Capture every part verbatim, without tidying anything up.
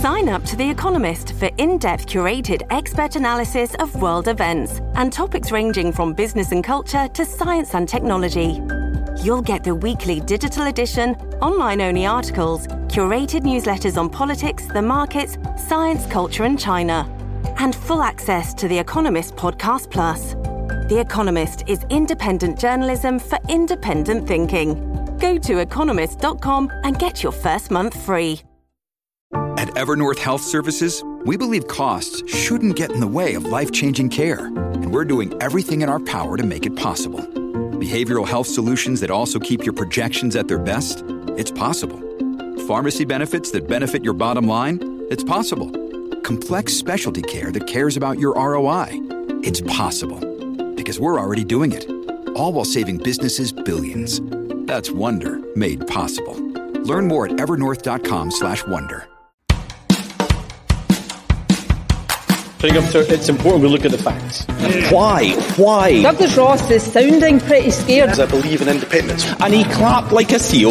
Sign up to The Economist for in-depth curated expert analysis of world events and topics ranging from business and culture to science and technology. You'll get the weekly digital edition, online-only articles, curated newsletters on politics, the markets, science, culture and China, and full access to The Economist Podcast Plus. The Economist is independent journalism for independent thinking. Go to economist dot com and get your first month free. At Evernorth Health Services, we believe costs shouldn't get in the way of life-changing care, and we're doing everything in our power to make it possible. Behavioral health solutions that also keep your projections at their best? It's possible. Pharmacy benefits that benefit your bottom line? It's possible. Complex specialty care that cares about your R O I? It's possible. Because we're already doing it. All while saving businesses billions. That's Wonder made possible. Learn more at evernorth.com slash wonder. I think it's important we look at the facts. Why? Why? Douglas Ross is sounding pretty scared. I believe in independence. And he clapped like a seal.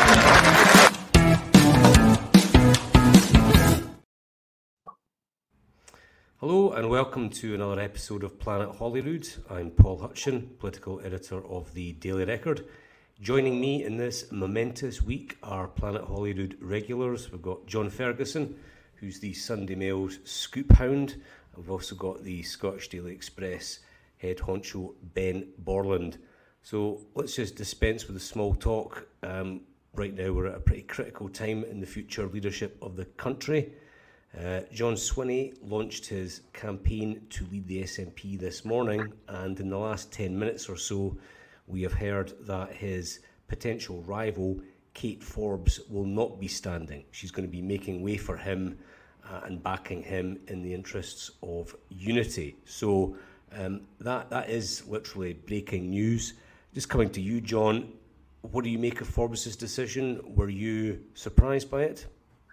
Hello and welcome to another episode of Planet Holyrood. I'm Paul Hutchin, political editor of the Daily Record. Joining me in this momentous week are Planet Holyrood regulars. We've got John Ferguson, who's the Sunday Mail's scoop hound. We've also got the Scottish Daily Express head honcho Ben Borland. So let's just dispense with the small talk. Um, right now we're at a pretty critical time in the future leadership of the country. Uh, John Swinney launched his campaign to lead the S N P this morning, and in the last ten minutes or so we have heard that his potential rival Kate Forbes will not be standing. She's going to be making way for him uh, and backing him in the interests of unity. So um, that that is literally breaking news. Just coming to you, John, what do you make of Forbes' decision? Were you surprised by it?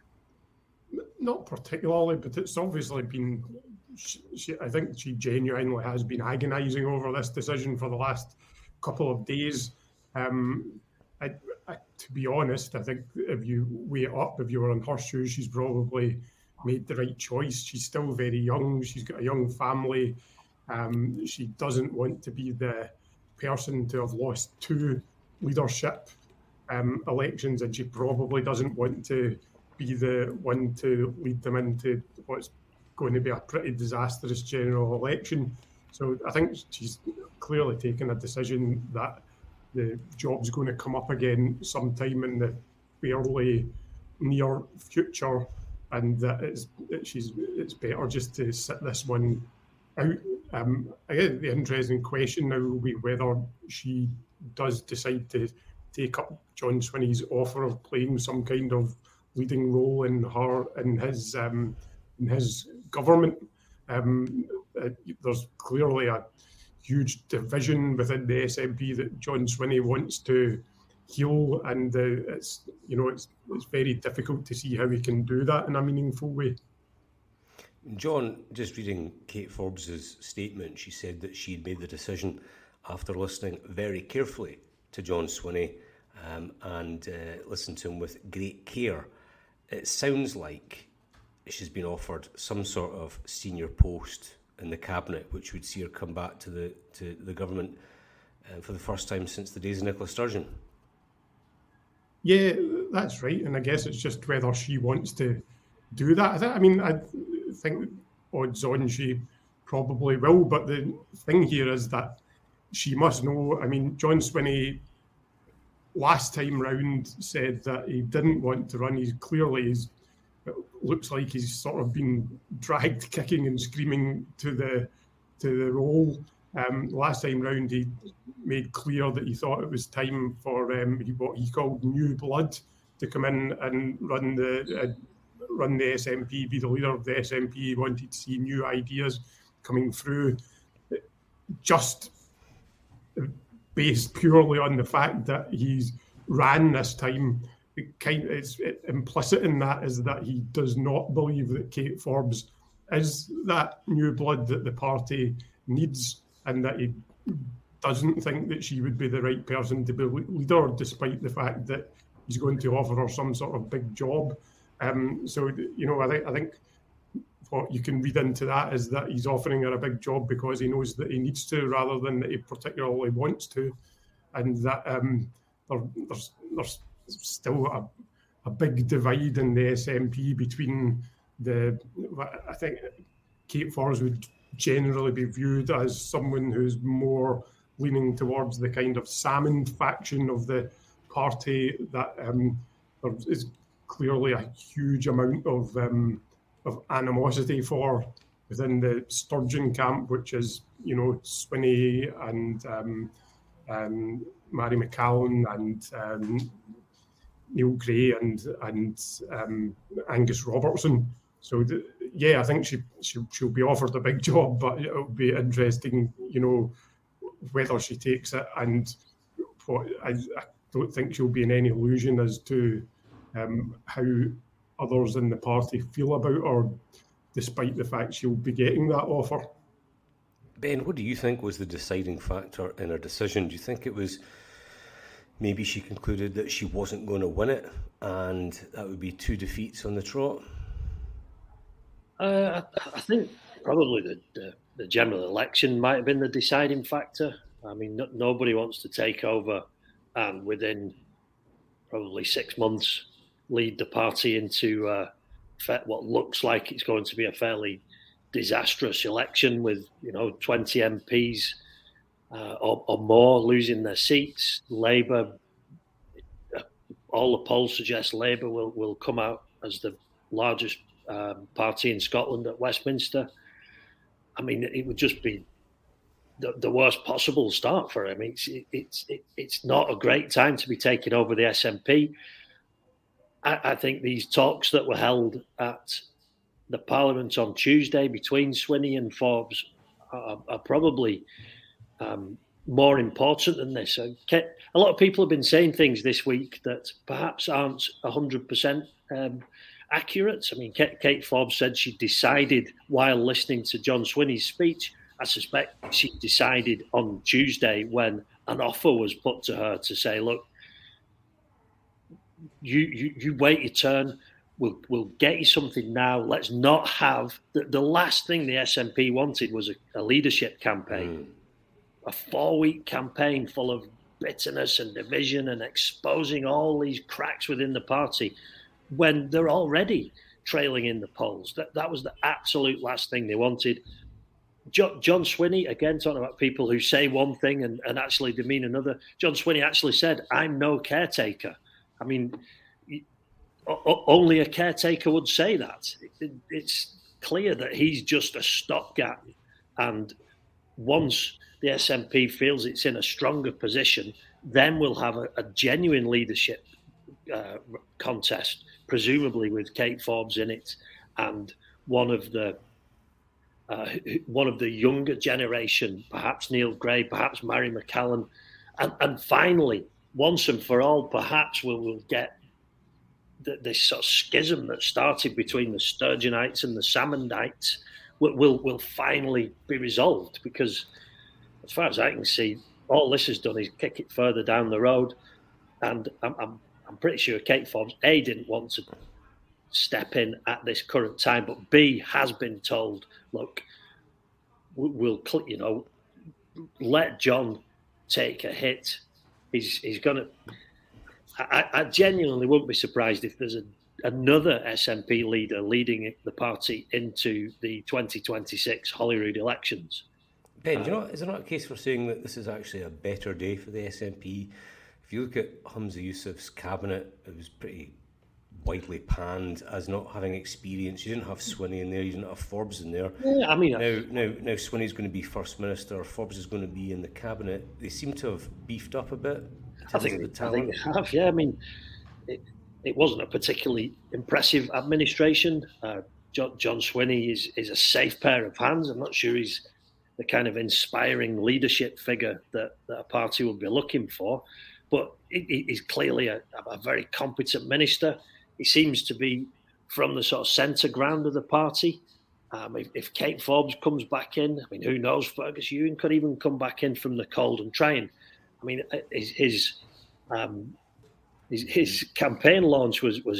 Not particularly, but it's obviously been, she, she, I think she genuinely has been agonising over this decision for the last couple of days. Um, I, I, to be honest, I think if you weigh it up, if you were in her shoes, she's probably made the right choice. She's still very young. She's got a young family. Um, she doesn't want to be the person to have lost two leadership um, elections, and she probably doesn't want to be the one to lead them into what's going to be a pretty disastrous general election. So I think she's clearly taken a decision that the job's going to come up again sometime in the fairly near future, and that it's, it, she's, it's better just to sit this one out. Um, again, the interesting question now will be whether she does decide to take up John Swinney's offer of playing some kind of leading role in her in his um, in his government. Um, uh, there's clearly a huge division within the S N P that John Swinney wants to heal, and uh, it's you know it's it's very difficult to see how he can do that in a meaningful way. John, just reading Kate Forbes' statement, she said that she'd made the decision after listening very carefully to John Swinney um, and uh, listened to him with great care. It sounds like she's been offered some sort of senior post in the cabinet, which would see her come back to the to the government uh, for the first time since the days of Nicola Sturgeon. Yeah, that's right, and I guess it's just whether she wants to do that. I, th- I mean, I think odds on she probably will, but the thing here is that she must know. I mean, John Swinney last time round said that he didn't want to run. He's clearly, he's, it looks like he's sort of been dragged kicking and screaming to the to the role. Um, last time round, he made clear that he thought it was time for um, what he called new blood to come in and run the uh, run the S N P, be the leader of the S N P. He wanted to see new ideas coming through, just based purely on the fact that he's ran this time. It kind of, it's it, implicit in that is that he does not believe that Kate Forbes is that new blood that the party needs, and that he doesn't think that she would be the right person to be leader, despite the fact that he's going to offer her some sort of big job. Um, so, you know, I think I think what you can read into that is that he's offering her a big job because he knows that he needs to, rather than that he particularly wants to, and that um, there, there's there's still a, a big divide in the S N P between the. I think Kate Forbes would generally be viewed as someone who's more leaning towards the kind of Salmond faction of the party. That um, there is clearly a huge amount of um, of animosity for within the Sturgeon camp, which is, you know, Swinney and um, um, Mary McCallum and um, Neil Gray and and um, Angus Robertson. So the, yeah, I think she, she she'll be offered a big job, but it'll be interesting, you know, whether she takes it. And what I, I don't think she'll be in any illusion as to um, how others in the party feel about her, despite the fact she'll be getting that offer. Ben, what do you think was the deciding factor in her decision? Do you think it was maybe she concluded that she wasn't going to win it, and that would be two defeats on the trot? Uh, I, I think probably the, the the general election might have been the deciding factor. I mean, no, nobody wants to take over and within probably six months lead the party into uh, what looks like it's going to be a fairly disastrous election with, you know, twenty M Ps uh, or, or more losing their seats. Labour, uh, all the polls suggest Labour will, will come out as the largest um, party in Scotland at Westminster. I mean, it would just be the, the worst possible start for him. It's it, it's it, it's not a great time to be taking over the S N P. I, I think these talks that were held at the Parliament on Tuesday between Swinney and Forbes are, are probably um, more important than this. A lot of people have been saying things this week that perhaps aren't one hundred percent um, accurate. I mean, Kate, Kate Forbes said she decided while listening to John Swinney's speech. I suspect she decided on Tuesday when an offer was put to her to say, look, you you, you wait your turn. We'll, we'll get you something now. Let's not have... The, the last thing the S N P wanted was a, a leadership campaign. Mm. A four-week campaign full of bitterness and division and exposing all these cracks within the party when they're already trailing in the polls. That that was the absolute last thing they wanted. John, John Swinney, again, talking about people who say one thing and, and actually demean another. John Swinney actually said, I'm no caretaker. I mean, o- only a caretaker would say that. It, it's clear that he's just a stopgap. And once the S N P feels it's in a stronger position, then we'll have a, a genuine leadership uh, contest, presumably with Kate Forbes in it and one of the Uh, one of the younger generation, perhaps Neil Gray, perhaps Mary McCallum. And, and finally, once and for all, perhaps we'll, we'll get the, this sort of schism that started between the Sturgeonites and the Salmondites will, will, will finally be resolved. Because as far as I can see, all this has done is kick it further down the road. And I'm, I'm, I'm pretty sure Kate Forbes, A, didn't want to step in at this current time, but B, has been told, look, we'll, you know, let John take a hit. He's he's going to... I, I genuinely wouldn't be surprised if there's a, another S N P leader leading the party into the twenty twenty-six Holyrood elections. Ben, do you know, is there not a case for saying that this is actually a better day for the S N P? If you look at Humza Yousaf's cabinet, it was pretty widely panned as not having experience. You didn't have Swinney in there, you didn't have Forbes in there. Yeah, I mean, now, now, now Swinney's going to be First Minister, Forbes is going to be in the cabinet. They seem to have beefed up a bit. I think, the I think they have, yeah. I mean, it, it wasn't a particularly impressive administration. Uh, John, John Swinney is, is a safe pair of hands. I'm not sure he's the kind of inspiring leadership figure that, that a party would be looking for, but he, he's clearly a, a very competent minister. He seems to be from the sort of centre ground of the party. Um, if, if Kate Forbes comes back in, I mean, who knows? Fergus Ewing could even come back in from the cold and try and, I mean, his his, um, his, his campaign launch was was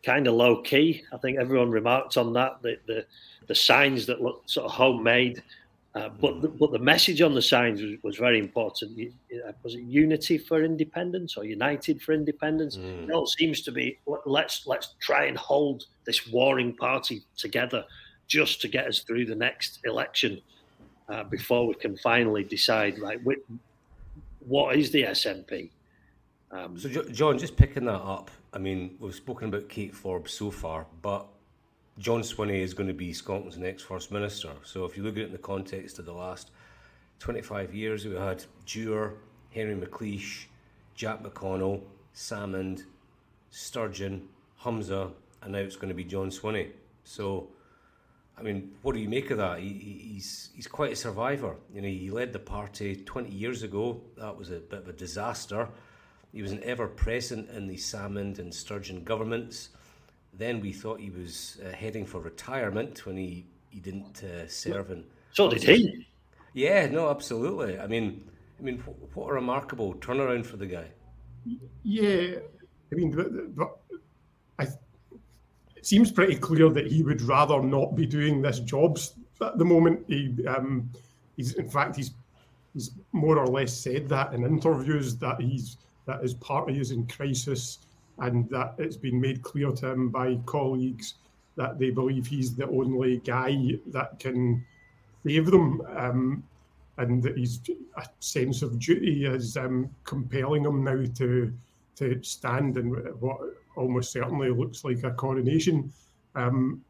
kind of low key. I think everyone remarked on that. The the, the signs that looked sort of homemade, uh, but the, but the message on the signs was, was very important. Was it Unity for Independence or United for Independence? Mm. It all seems to be let's let's try and hold this warring party together just to get us through the next election uh, before we can finally decide right what is the S N P. Um, so, John, just picking that up, I mean, we've spoken about Kate Forbes so far, but John Swinney is going to be Scotland's next First Minister. So if you look at it in the context of the last twenty-five years, we had Dewar, Henry McLeish, Jack McConnell, Salmond, Sturgeon, Humza, and now it's going to be John Swinney. So, I mean, what do you make of that? He, he's he's quite a survivor. You know, he led the party twenty years ago. That was a bit of a disaster. He was an ever-present in the Salmond and Sturgeon governments. Then we thought he was uh, heading for retirement when he, he didn't uh, serve in... So did he. Yeah, no, absolutely. I mean, I mean, what a remarkable turnaround for the guy. Yeah, I mean, but, but I, it seems pretty clear that he would rather not be doing this job at the moment. He, um, he's in fact, he's he's more or less said that in interviews that he's that his party is in crisis, and that it's been made clear to him by colleagues that they believe he's the only guy that can save them, um, and that he's a sense of duty is um, compelling him now to to stand in what almost certainly looks like a coronation. Um,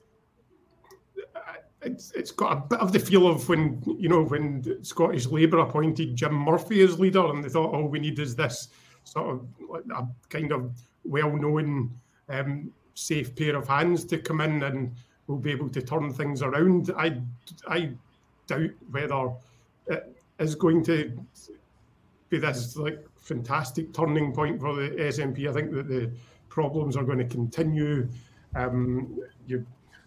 it's it's got a bit of the feel of when, you know, when Scottish Labour appointed Jim Murphy as leader, and they thought all we need is this sort of a kind of well-known um, safe pair of hands to come in and we'll be able to turn things around. I, I doubt whether it is going to be this like fantastic turning point for the S N P. I think that the problems are going to continue. Um, you,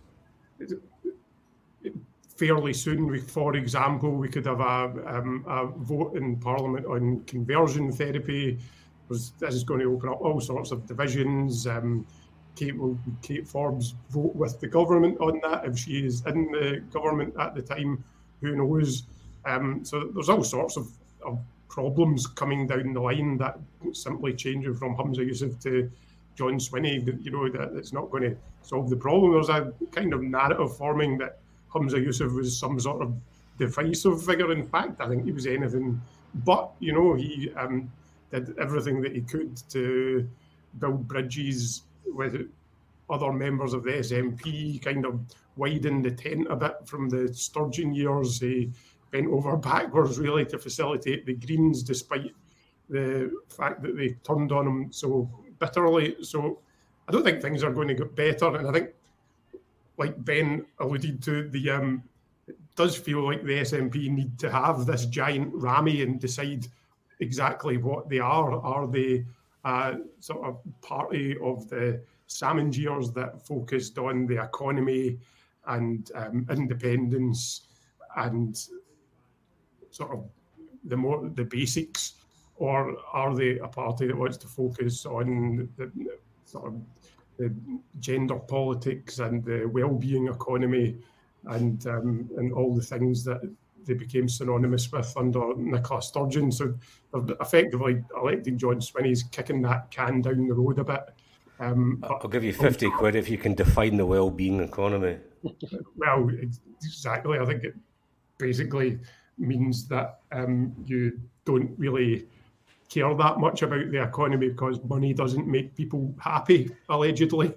fairly soon, we, for example, we could have a, um, a vote in Parliament on conversion therapy. This is going to open up all sorts of divisions. Um, Kate will Kate Forbes vote with the government on that if she is in the government at the time. Who knows? Um, so there's all sorts of, of problems coming down the line that simply changing from Humza Yousaf to John Swinney, you know, that it's not going to solve the problem. There's a kind of narrative forming that Humza Yousaf was some sort of divisive figure. In fact, I think he was anything but. You know, he um, did everything that he could to build bridges with other members of the S N P, kind of widened the tent a bit from the Sturgeon years. He bent over backwards, really, to facilitate the Greens, despite the fact that they turned on him so bitterly. So I don't think things are going to get better. And I think, like Ben alluded to, the um, it does feel like the S N P need to have this giant rammy and decide exactly what they are. Are they a sort of party of the Salmond years that focused on the economy and um, independence and sort of the more the basics, or are they a party that wants to focus on the sort of the gender politics and the well-being economy and um, and all the things that they became synonymous with under Nicola Sturgeon? So they're effectively electing John Swinney's kicking that can down the road a bit. Um, I'll give you fifty quid if you can define the well-being economy. Well, exactly. I think it basically means that um, you don't really care that much about the economy because money doesn't make people happy, allegedly.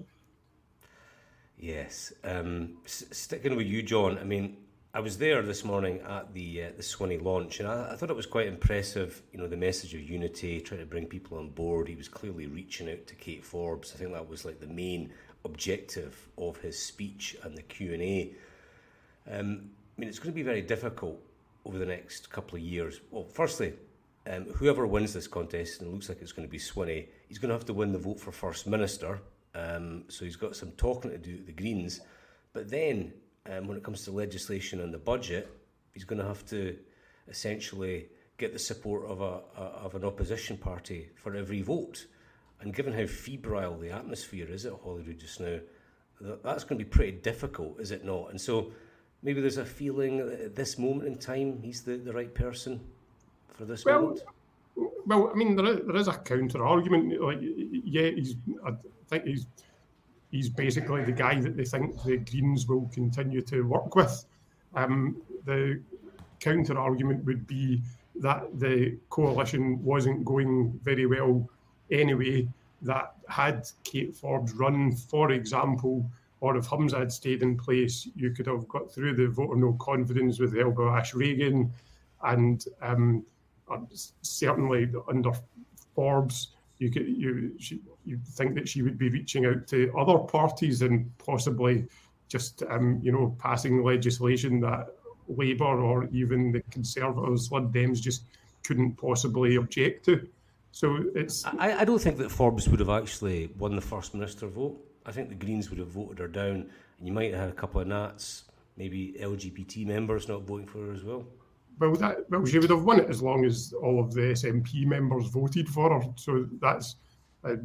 Yes. Um, s- sticking with you, John, I mean, I was there this morning at the uh, the Swinney launch, and I, I thought it was quite impressive, you know, the message of unity, trying to bring people on board. He was clearly reaching out to Kate Forbes. I think that was like the main objective of his speech and the Q and A. Um, I mean, it's going to be very difficult over the next couple of years. Well, firstly, um, whoever wins this contest, and it looks like it's going to be Swinney, he's going to have to win the vote for First Minister. Um, so he's got some talking to do with the Greens. But then, um, when it comes to legislation and the budget, he's going to have to essentially get the support of a, a of an opposition party for every vote. And given how febrile the atmosphere is at Holyrood just now, that, that's going to be pretty difficult, is it not? And so maybe there's a feeling that at this moment in time, he's the, the right person for this well, moment. Well, I mean, there is, there is a counter argument. Like, yeah, he's. I think he's. He's basically the guy that they think the Greens will continue to work with. Um, the counter argument would be that the coalition wasn't going very well anyway, that had Kate Forbes run, for example, or if Humza had stayed in place, you could have got through the vote of no confidence with Elba Ash Reagan, and um, certainly under Forbes, you could you she, you think that she would be reaching out to other parties and possibly just um, you know passing legislation that Labour or even the Conservatives, Lib Dems just couldn't possibly object to. So it's. I, I don't think that Forbes would have actually won the First Minister vote. I think the Greens would have voted her down, and you might have had a couple of Nats, maybe L G B T members not voting for her as well. Well, that well, she would have won it as long as all of the S N P members voted for her. So that's, uh,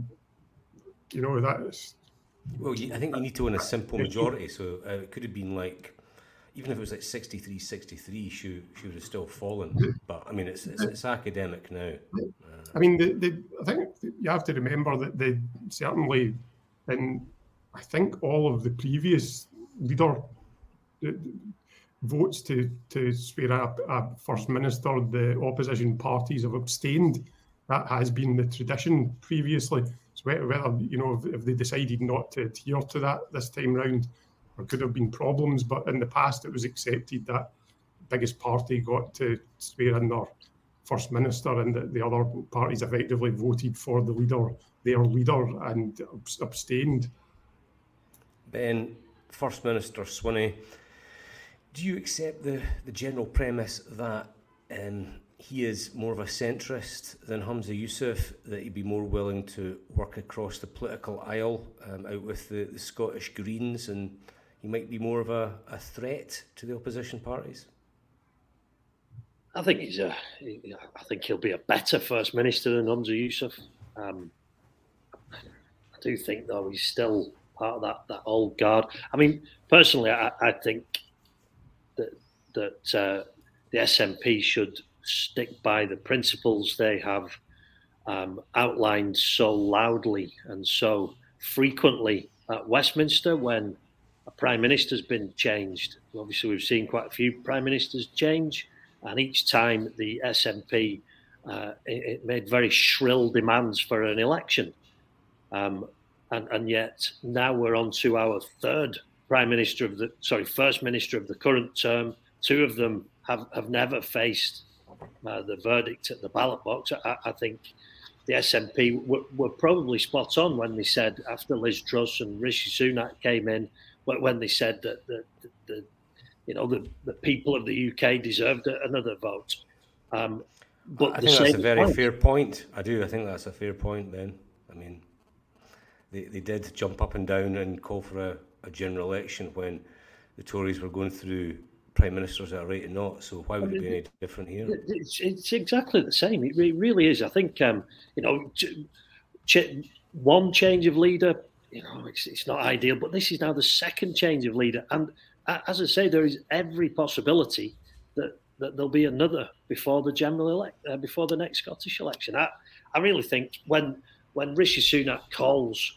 you know, that's. Well, I think you need to win a simple majority. So uh, it could have been like, even if it was like sixty-three sixty-three, she she would have still fallen. But I mean, it's it's, it's academic now. Uh, I mean, the, the, I think you have to remember that they certainly, in I think all of the previous leader the, the votes to to swear a, a first minister, the opposition parties have abstained. That has been the tradition previously. So whether, you know, if, if they decided not to adhere to that this time round, there could have been problems. But in the past, it was accepted that the biggest party got to swear in their first minister, and the, the other parties effectively voted for the leader, their leader, and abstained. Ben, First Minister Swinney, do you accept the, the general premise that um, he is more of a centrist than Humza Yousaf, that he'd be more willing to work across the political aisle um, out with the, the Scottish Greens, and he might be more of a, a threat to the opposition parties? I think he's a. I think he'll be a better First Minister than Humza Yousaf. Um, I do think, though, he's still part of that, that old guard. I mean, personally, I, I think that that uh, the S N P should stick by the principles they have um, outlined so loudly and so frequently at Westminster when a Prime Minister's been changed. Obviously, we've seen quite a few Prime Ministers change, and each time the S N P uh, it, it made very shrill demands for an election. Um, and, and yet now we're on to our third Prime Minister of the, sorry, First Minister of the current term. Two of them have, have never faced uh, the verdict at the ballot box. I, I think the S N P were, were probably spot on when they said, after Liz Truss and Rishi Sunak came in, when they said that the, the, the you know the, the people of the U K deserved another vote. Um, but I think that's a very point. fair point. I do. I think that's a fair point, Ben. I mean, they they did jump up and down and call for a, a general election when the Tories were going through Prime Ministers at a rate of naught. So why would I mean, it be any different here? It's, it's exactly the same. It really is. I think, um, you know, ch- ch- one change of leader, you know, it's, it's not ideal, but this is now the second change of leader. And as I say, there is every possibility that, that there'll be another before the general elect, uh, before the next Scottish election. I, I really think when when Rishi Sunak calls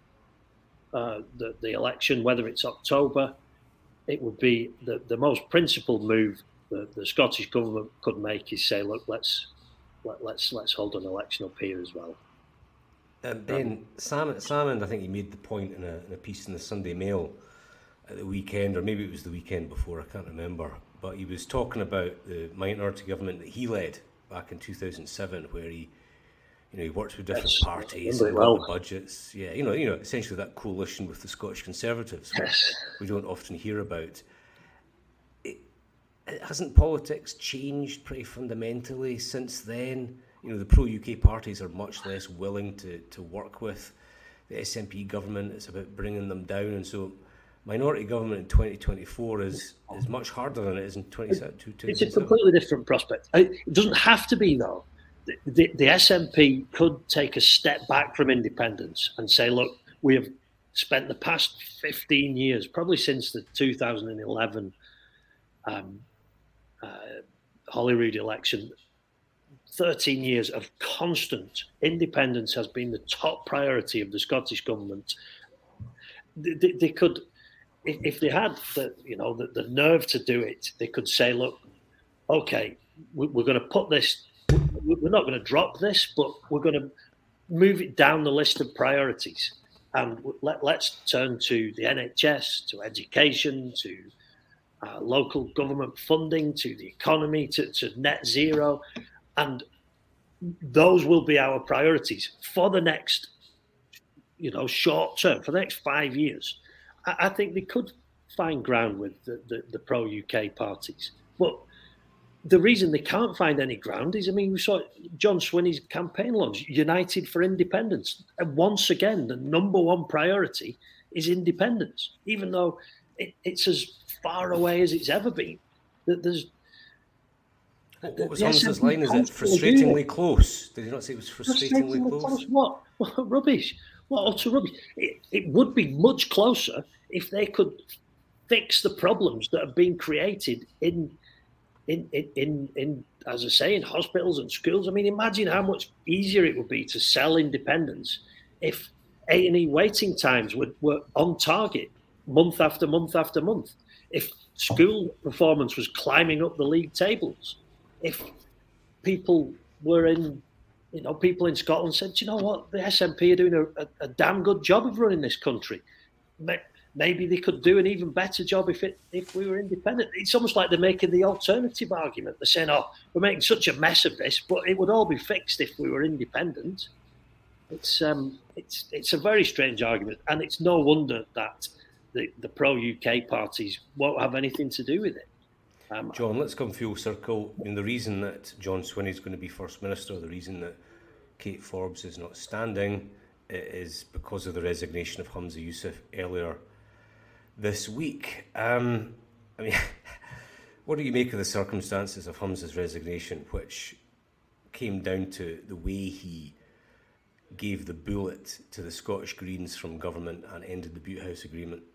uh, the, the election, whether it's October, it would be the, the most principled move that the Scottish government could make is say, look, let's let, let's let's hold an election up here as well. Um, Ben, Salmond, Salmond, I think he made the point in a, in a piece in the Sunday Mail at the weekend, or maybe it was the weekend before, I can't remember, but he was talking about the minority government that he led back in two thousand seven, where he, you know, he worked with different yes, parties and well. got the budgets. Yeah, you know, you know, essentially that coalition with the Scottish Conservatives, which yes. we don't often hear about. It, it, hasn't politics changed pretty fundamentally since then? You know, the pro-U K parties are much less willing to, to work with the S N P government. It's about bringing them down, and so minority government in twenty twenty-four is, is much harder than it is in twenty seventeen. It's a completely different prospect. It doesn't have to be, though. the, the, the S N P could take a step back from independence and say, look, we have spent the past fifteen years, probably since the two thousand eleven um, uh, Holyrood election, thirteen years of constant independence has been the top priority of the Scottish government. They, they, they could, if, if they had the, you know, the, the nerve to do it, they could say, look, okay, we, we're going to put this, we're not going to drop this, but we're going to move it down the list of priorities. And let, let's turn to the N H S, to education, to uh, local government funding, to the economy, to, to net zero. And those will be our priorities for the next, you know, short term, for the next five years. I, I think they could find ground with the, the, the pro-U K parties. But the reason they can't find any ground is, I mean, we saw John Swinney's campaign launch, United for Independence. And once again, the number one priority is independence, even though it, it's as far away as it's ever been. There's What, what was Holmes's line? Is it frustratingly close? Did he not say it was frustratingly, frustratingly close? close? What? What rubbish. What utter rubbish. It, it would be much closer if they could fix the problems that have been created in In, in, in, in, as I say, in hospitals and schools. I mean, imagine how much easier it would be to sell independence if A and E waiting times were, were on target month after month after month, if school performance was climbing up the league tables, if people were in, you know, people in Scotland said, you know what, the S N P are doing a, a, a damn good job of running this country. Maybe they could do an even better job if it if we were independent. It's almost like they're making the alternative argument. They're saying, oh, we're making such a mess of this, but it would all be fixed if we were independent. It's um, it's it's a very strange argument, and it's no wonder that the, the pro-U K parties won't have anything to do with it. Um, John, let's come full circle. I mean, the reason that John Swinney is going to be First Minister, the reason that Kate Forbes is not standing, is because of the resignation of Humza Yousaf earlier this week. Um, I mean, what do you make of the circumstances of Humza's resignation, which came down to the way he gave the bullet to the Scottish Greens from government and ended the Butte House Agreement?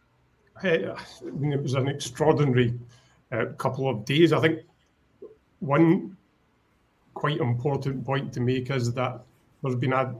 I mean, it was an extraordinary uh, couple of days. I think one quite important point to make is that there's been a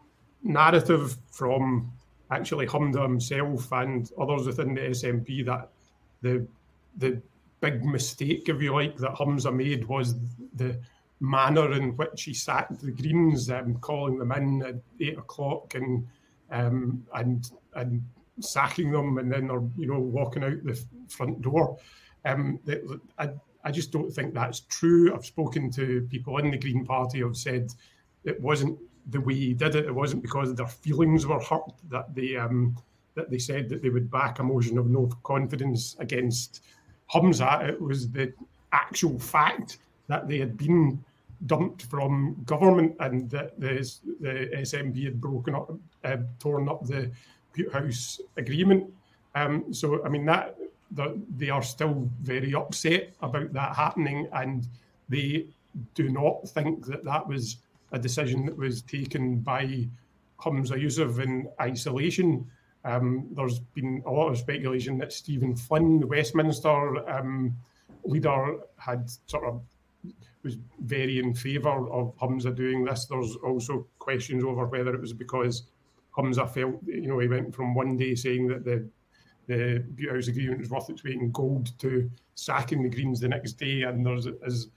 narrative from actually Humza himself and others within the S N P that the the big mistake, if you like, that Humza made was the manner in which he sacked the Greens, um, calling them in at eight o'clock and um, and and sacking them, and then they're, you know, walking out the front door. Um, I I just don't think that's true. I've spoken to people in the Green Party who have said it wasn't the way he did it. It wasn't because their feelings were hurt that they um, that they said that they would back a motion of no confidence against Humza. It was the actual fact that they had been dumped from government and that the, the S N P had broken up, uh, torn up the Butte House Agreement. Um, so, I mean, that the, they are still very upset about that happening, and they do not think that that was a decision that was taken by Humza Yousaf in isolation. Um, there's been a lot of speculation that Stephen Flynn, the Westminster um, leader, had sort of was very in favour of Humza doing this. There's also questions over whether it was because Humza felt, you know, he went from one day saying that the the Butte House Agreement was worth its weight in gold to sacking the Greens the next day, and there's is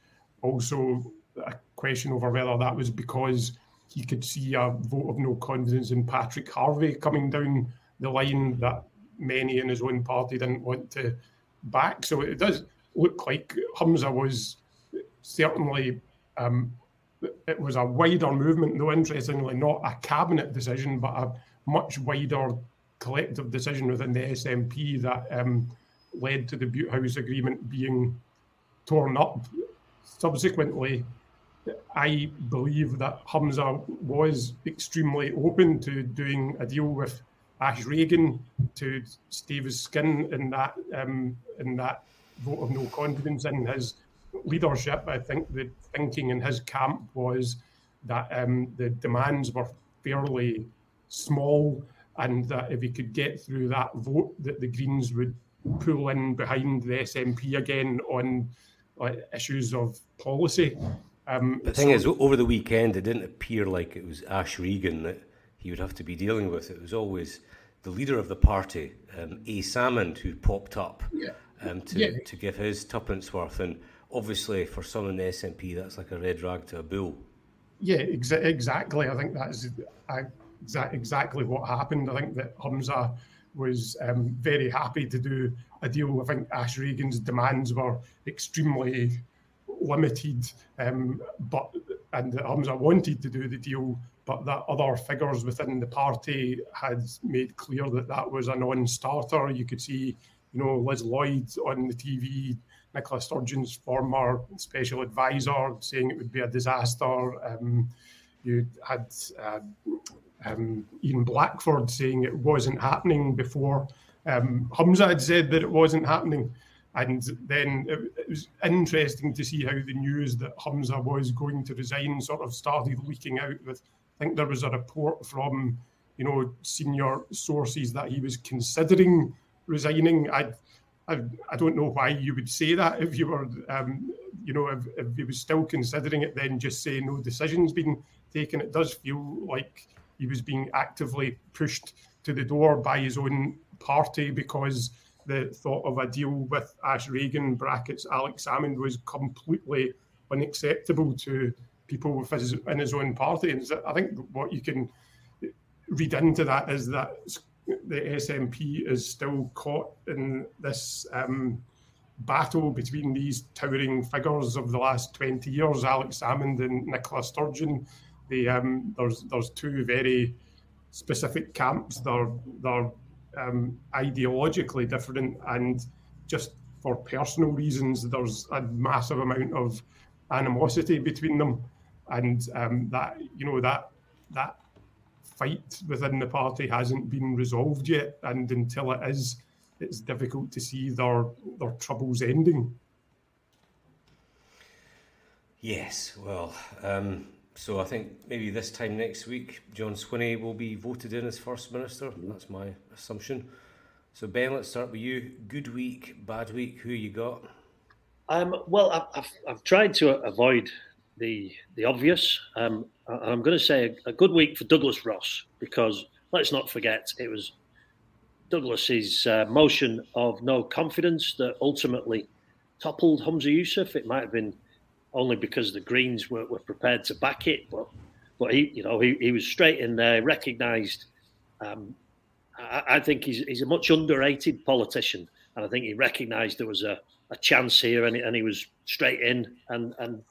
also a question over whether that was because he could see a vote of no confidence in Patrick Harvie coming down the line that many in his own party didn't want to back. So it does look like Humza was certainly, um, it was a wider movement, though interestingly not a cabinet decision, but a much wider collective decision within the S N P that um, led to the Butte House Agreement being torn up. Subsequently, I believe that Humza was extremely open to doing a deal with Ash Regan to stave his skin in that um, in that vote of no confidence in his leadership, I think the thinking in his camp was that um, the demands were fairly small, and that if he could get through that vote, that the Greens would pull in behind the S N P again on uh, issues of policy. Um, the thing so, is, over the weekend, it didn't appear like it was Ash Regan that he would have to be dealing with. It was always the leader of the party, um, A. Salmond, who popped up yeah. um, to, yeah. to give his tuppence worth. And obviously, for some in the S N P, that's like a red rag to a bull. Yeah, exa- exactly. I think that's uh, exa- exactly what happened. I think that Humza was um, very happy to do a deal. I think Ash Regan's demands were extremely limited, um, but and that Humza wanted to do the deal, but that other figures within the party had made clear that that was a non-starter. You could see, you know, Liz Lloyd on the T V, Nicola Sturgeon's former special advisor, saying it would be a disaster. Um, you had uh, um, Ian Blackford saying it wasn't happening before um, Humza had said that it wasn't happening. And then it, it was interesting to see how the news that Humza was going to resign sort of started leaking out. With, I think there was a report from, you know, senior sources that he was considering resigning. I, I, I don't know why you would say that if you were, um, you know, if, if he was still considering it, then just say no decision's been taken. It does feel like he was being actively pushed to the door by his own party, because the thought of a deal with Ash Regan, brackets Alex Salmond, was completely unacceptable to people with his, in his own party. And I think what you can read into that is that the S N P is still caught in this um, battle between these towering figures of the last twenty years, Alex Salmond and Nicola Sturgeon. They, um, there's there's two very specific camps. They're they're um, ideologically different, and just for personal reasons, there's a massive amount of animosity between them, and um, that you know that that. fight within the party hasn't been resolved yet, and until it is, it's difficult to see their their troubles ending. Yes, well, um, so I think maybe this time next week, John Swinney will be voted in as First Minister. That's my assumption. So Ben, let's start with you. Good week, bad week, who you got? Um, well, I've, I've, I've tried to avoid the the obvious. Um, I'm going to say a, a good week for Douglas Ross, because let's not forget it was Douglas's uh, motion of no confidence that ultimately toppled Humza Yousaf. It might have been only because the Greens were, were prepared to back it, but but he you know he, he was straight in there, recognised. Um, I, I think he's he's a much underrated politician, and I think he recognised there was a, a chance here, and, and he was straight in and and.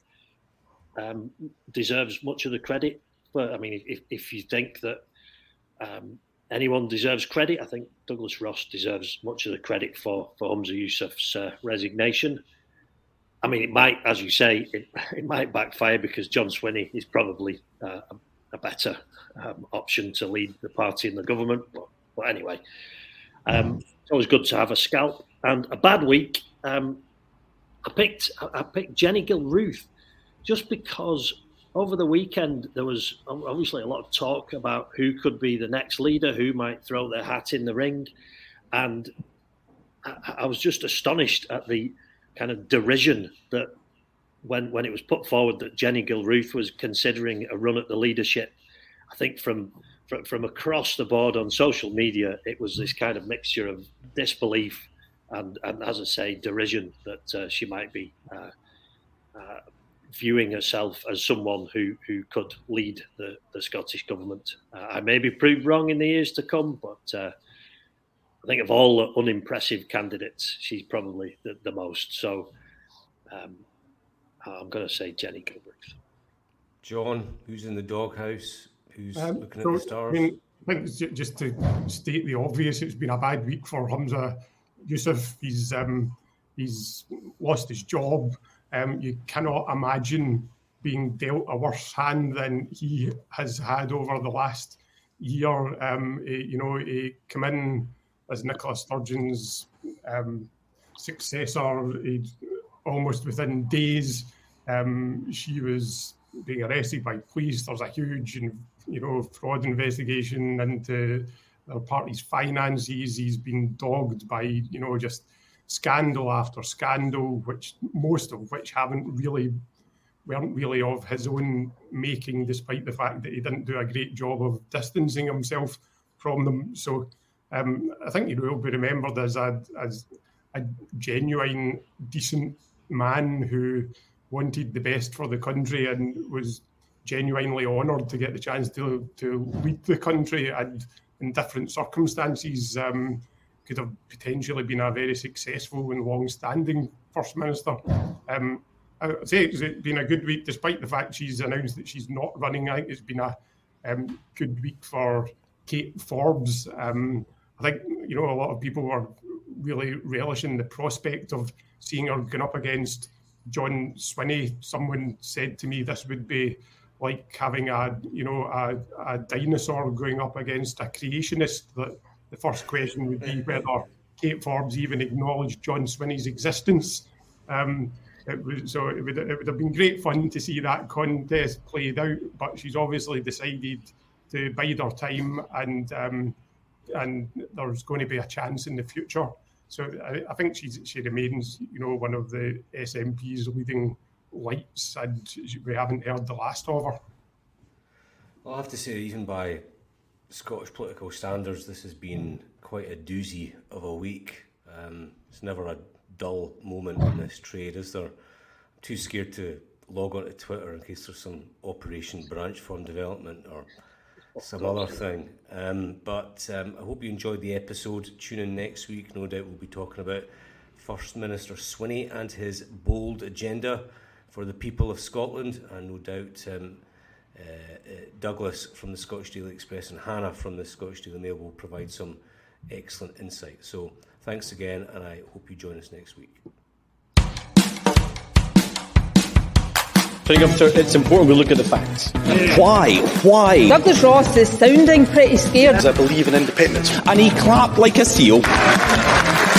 Um, deserves much of the credit. But I mean, if, if you think that um, anyone deserves credit, I think Douglas Ross deserves much of the credit for, for Humza Yousaf's uh, resignation. I mean, it might, as you say, it, it might backfire, because John Swinney is probably uh, a, a better um, option to lead the party in the government. But, but anyway, um, it's always good to have a scalp. And a bad week, um, I picked I picked Jenny Gilruth, just because over the weekend there was obviously a lot of talk about who could be the next leader, who might throw their hat in the ring. And I, I was just astonished at the kind of derision that when, when it was put forward that Jenny Gilruth was considering a run at the leadership. I think from, from, from across the board on social media, it was this kind of mixture of disbelief and, and as I say, derision that uh, she might be uh, uh, viewing herself as someone who, who could lead the, the Scottish government. Uh, I may be proved wrong in the years to come, but uh, I think of all the unimpressive candidates, she's probably the, the most. So um, I'm going to say Jenny Gilruth. John, who's in the doghouse? Who's um, looking so, at the stars? I mean, I think just to state the obvious, it's been a bad week for Humza Yousaf. He's um, he's lost his job. Um, you cannot imagine being dealt a worse hand than he has had over the last year. Um, he, you know, he came in as Nicola Sturgeon's um, successor. He almost within days. Um, she was being arrested by police. There's a huge, you know, fraud investigation into their party's finances. He's been dogged by, you know, just scandal after scandal, which most of which haven't really, weren't really of his own making, despite the fact that he didn't do a great job of distancing himself from them. So um, I think, you know, he'll be remembered as a, as a genuine, decent man who wanted the best for the country and was genuinely honoured to get the chance to to lead the country, and in different circumstances um, could have potentially been a very successful and long-standing First Minister. Um, I would say it's been a good week, despite the fact she's announced that she's not running. I think it's been a um, good week for Kate Forbes. Um, I think, you know, a lot of people were really relishing the prospect of seeing her going up against John Swinney. Someone said to me this would be like having a, you know, a, a dinosaur going up against a creationist. That the first question would be whether Kate Forbes even acknowledged John Swinney's existence. Um, it was, so it would, it would have been great fun to see that contest played out, but she's obviously decided to bide her time, and um, and there's going to be a chance in the future. So I, I think she's, she remains, you know, one of the S N P's leading lights, and we haven't heard the last of her. I'll have to say, even by Scottish political standards, this has been quite a doozy of a week. Um, it's never a dull moment in this trade, is there? I'm too scared to log onto Twitter in case there's some Operation Branch Fund development or some other thing. Um, but um, I hope you enjoyed the episode. Tune in next week. No doubt we'll be talking about First Minister Swinney and his bold agenda for the people of Scotland, and no doubt um, uh, uh, Douglas from the Scottish Daily Express and Hannah from the Scottish Daily Mail will provide some excellent insight. So thanks again, and I hope you join us next week. It's important we look at the facts. Why? Why? Douglas Ross is sounding pretty scared. Because I believe in independence. And he clapped like a seal.